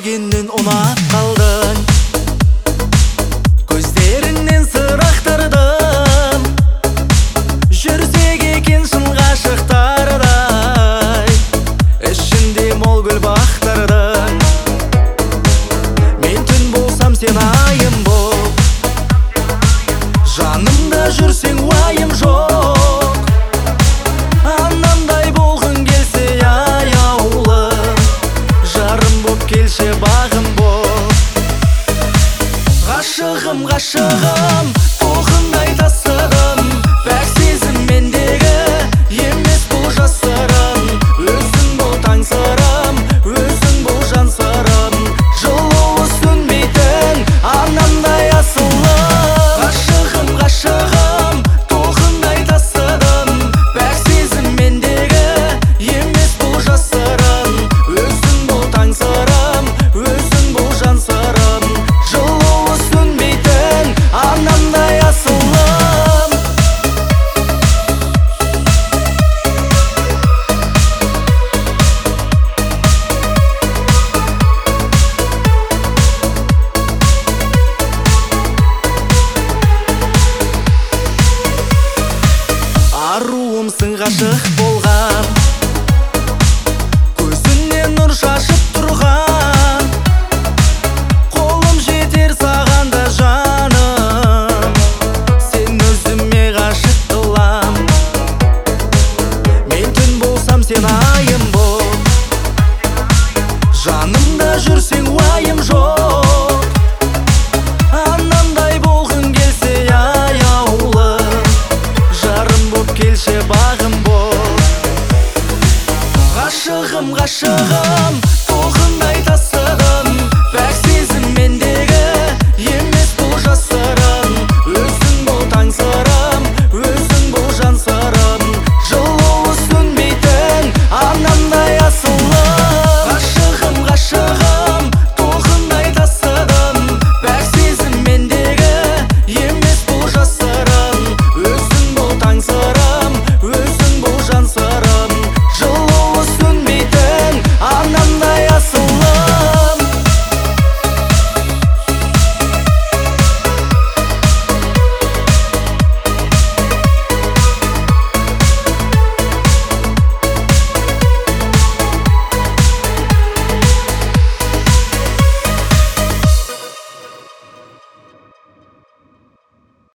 көргеннен ұнап қалдың. Көздеріңнен сыр ақтардым, жүрсек екен шын ғашықтардай, ішінде мол гүл бақтардың. Мен түн болсам сен айым бол, жанымда жүрсең уайым жоқ. Анамдай болғың келсе аяулы, жарым боп келші бағым бол. Ғашығым, ғашығым, толқындай тасыдым, бәк сезім мендегі емес бұл жасырын. Өзің бол таң сырым, өзің бол жан сырым, жылуы сөнбейтін анамдай асылым. Ғашығым, ғашығым, толқындай тасыдым, бәк сезім мендегі емес бұл жасырын. Өзің бол таң сырым, өзің бол жан сырым, жылуы сөнбейтін анамдай асылым. Аруымсың ғашық болған, көзіңнен нұр шашып тұрған, қолым жетер саған да жаным, сен өзіме ғашық қылам. Мен түн болсам сен айым бол, жанымда жүрсең уайым жоқ. Анамдай болғың келсе аяулы, жарым боп келші бағым бол. Ғашығым, ғашығым, толқындай тасыдым,